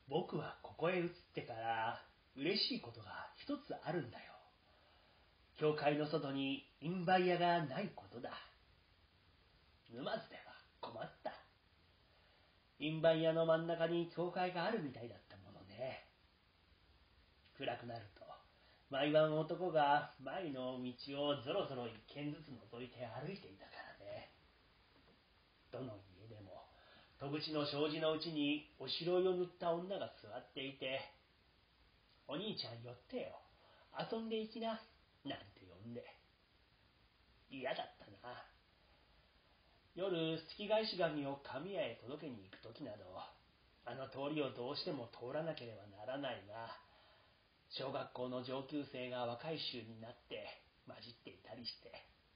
僕はここへ移ってから嬉しいことが一つあるんだよ。教会の外にインバイ屋がないことだ。沼津では困った。インバイ屋の真ん中に教会があるみたいだったものね。暗くなると、毎晩男が前の道をぞろぞろ一軒ずつ覗いて歩いていたからね。どの家でも、戸口の障子のうちにおしろいを塗った女が座っていて、お兄ちゃん寄ってよ、遊んでいきな、なんて呼んで。嫌だったな。夜、月返し紙を神谷へ届けに行くときなど、あの通りをどうしても通らなければならないが、小学校の上級生が若い衆になって混じっていたりして。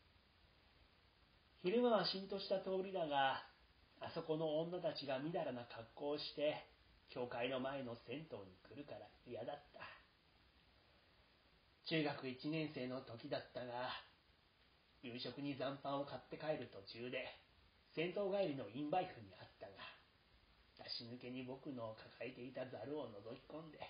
昼間はしんとした通りだが、あそこの女たちがみだらな格好をして、教会の前の銭湯に来るから嫌だった。中学1年生の時だったが、夕食に残飯を買って帰る途中で、銭湯帰りのインバイフに会ったが、出し抜けに僕の抱えていたザルを覗き込んで、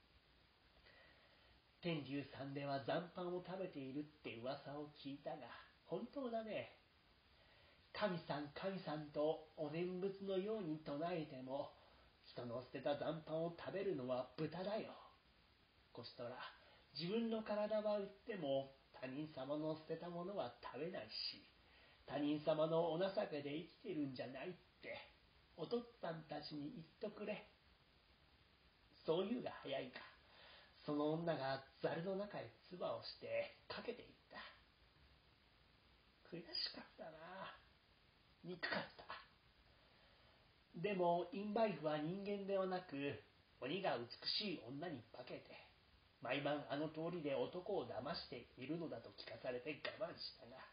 天竜さんでは残飯を食べているって噂を聞いたが、本当だね。神さん神さんとお念仏のように唱えても、人の捨てた残飯を食べるのは豚だよ。こちとら、自分の体は売っても他人様の捨てたものは食べないし、他人様のお情けで生きてるんじゃないって、お父っつぁんたちに言っとくれ。そう言うが早いか。その女がザルの中へ唾をしてかけていった。悔しかったな。憎かった。でもインバイフは人間ではなく、鬼が美しい女に化けて、毎晩あの通りで男を騙しているのだと聞かされて我慢したが、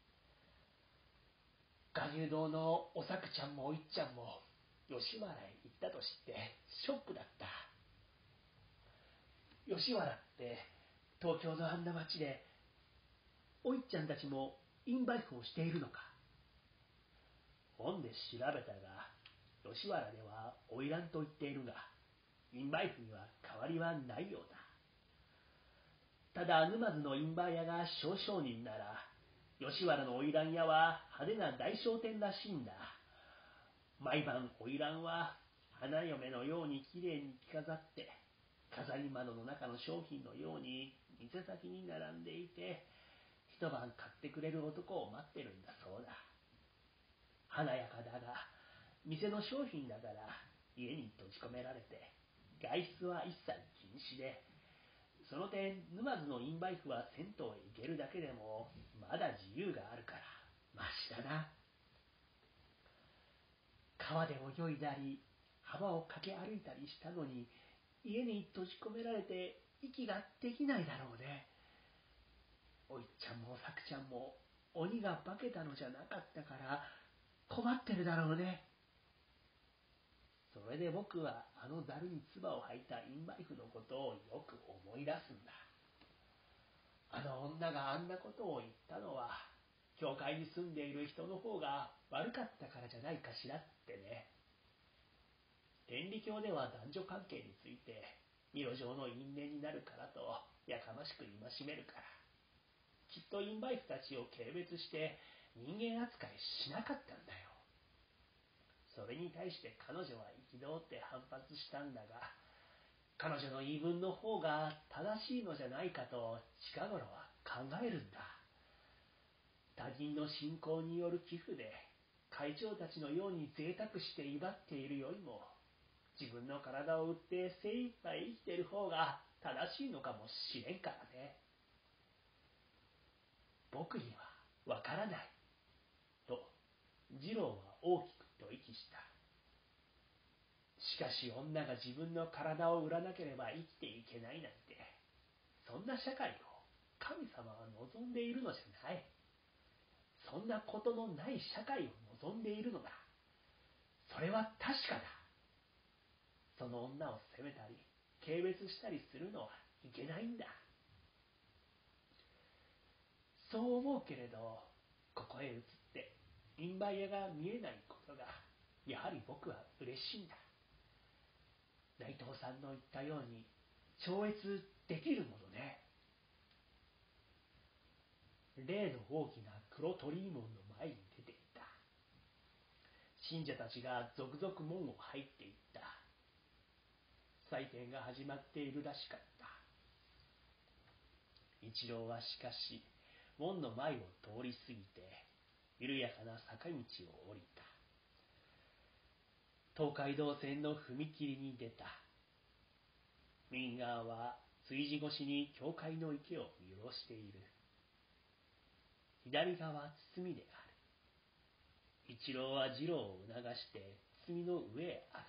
巌流堂のおさくちゃんもおいっちゃんも吉原へ行ったと知ってショックだった。吉原って東京のあんな町で、おいっちゃんたちもインバイフをしているのか。本で調べたが、吉原では花魁と言っているが、インバイフには変わりはないようだ。ただ沼津のインバイ屋が少々人なら、吉原の花魁屋は派手な大商店らしいんだ。毎晩花魁は花嫁のようにきれいに着飾って、飾り窓の中の商品のように店先に並んでいて、一晩買ってくれる男を待ってるんだそうだ。華やかだが、店の商品だから家に閉じ込められて、外出は一切禁止で、その点、沼津のインバイフは銭湯へ行けるだけでも、まだ自由があるから、ましだな。川で泳いだり、浜を駆け歩いたりしたのに、家に閉じ込められて息ができないだろうね。おいっちゃんもさくちゃんも、鬼が化けたのじゃなかったから、困ってるだろうね。それで僕はあのザルに唾を吐いたインバイフのことをよく思い出すんだ。あの女があんなことを言ったのは、教会に住んでいる人の方が悪かったからじゃないかしらってね。天理教では男女関係について、色情の因縁になるからとやかましく戒めるから。きっとインバイフたちを軽蔑して人間扱いしなかったんだよ。それに対して彼女は憤って反発したんだが、彼女の言い分の方が正しいのじゃないかと近頃は考えるんだ。他人の信仰による寄付で会長たちのように贅沢して威張っているよりも、自分の体を売って精一杯生きている方が正しいのかもしれんからね。僕にはわからないと次郎は大きく吐息した。しかし女が自分の体を売らなければ生きていけないなんて、そんな社会を神様は望んでいるのじゃない。そんなことのない社会を望んでいるのだ。それは確かだ。その女を責めたり軽蔑したりするのはいけないんだ。そう思うけれど、ここへ移ってインバイ屋が見えないことがやはり僕は嬉しいんだ。 内藤さんの言ったように超越できるものね。例の大きな黒鳥居門の前に出ていた。信者たちが続々門を入っていった。祭典が始まっているらしかった。一郎はしかし門の前を通り過ぎて緩やかな坂道を降りた。東海道線の踏切に出た。右側は炊事越しに教会の池を見下ろしている。左側堤である。一郎は次郎を促して堤の上へ上がった。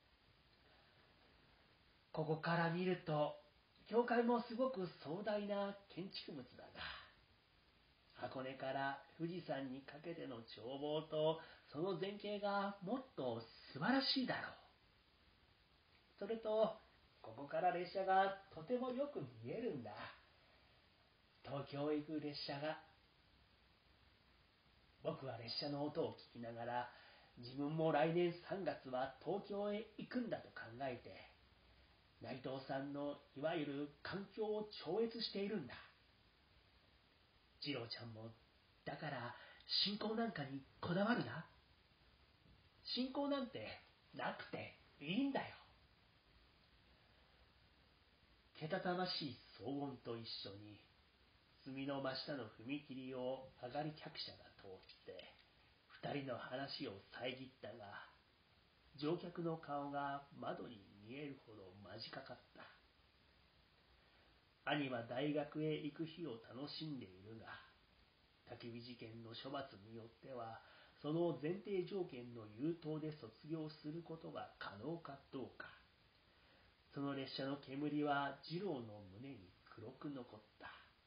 ここから見ると教会もすごく壮大な建築物だが、箱根から富士山にかけての眺望とその全景がもっと素晴らしいだろう。それとここから列車がとてもよく見えるんだ。東京へ行く列車が。僕は列車の音を聞きながら、自分も来年3月は東京へ行くんだと考えて、内藤さんのいわゆる環境を超越しているんだ。次郎ちゃんも、だから信仰なんかにこだわるな。信仰なんてなくていいんだよ。けたたましい騒音と一緒に、炭の真下の踏切を上がり客車が通って、二人の話を遮ったが、乗客の顔が窓に見えるほど間近かった。兄は大学へ行く日を楽しんでいるが、焚き火事件の処罰によっては、その前提条件の優等で卒業することが可能かどうか。その列車の煙は次郎の胸に黒く残った。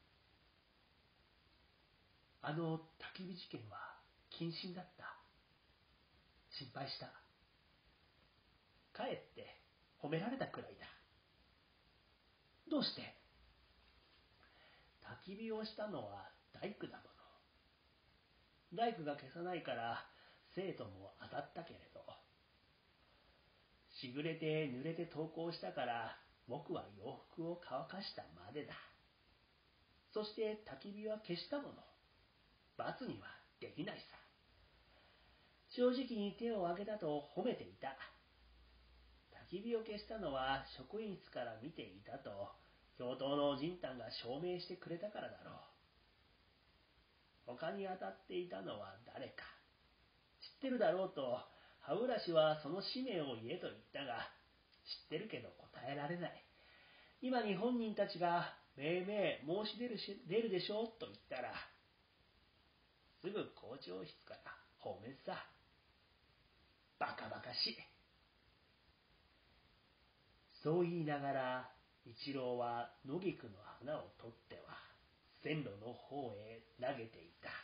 あの焚き火事件は謹慎だった。心配した。かえって褒められたくらいだ。どうして？焚き火をしたのは大工だもの。大工が消さないから生徒も当たったけれど、しぐれて濡れて登校したから僕は洋服を乾かしたまでだ。そして焚き火は消したもの。罰にはできないさ。正直に手を挙げたと褒めていた。焚き火を消したのは職員室から見ていたと教頭の仁丹が証明してくれたからだろう。他に当たっていたのは誰か知ってるだろうと歯ブラシはその氏名を言えと言ったが、知ってるけど答えられない。今に本人たちが命名申し出るでしょと言ったら、すぐ校長室から褒めさ。バカバカしい。そう言いながら一郎は野菊の花を取っては線路の方へ投げていた。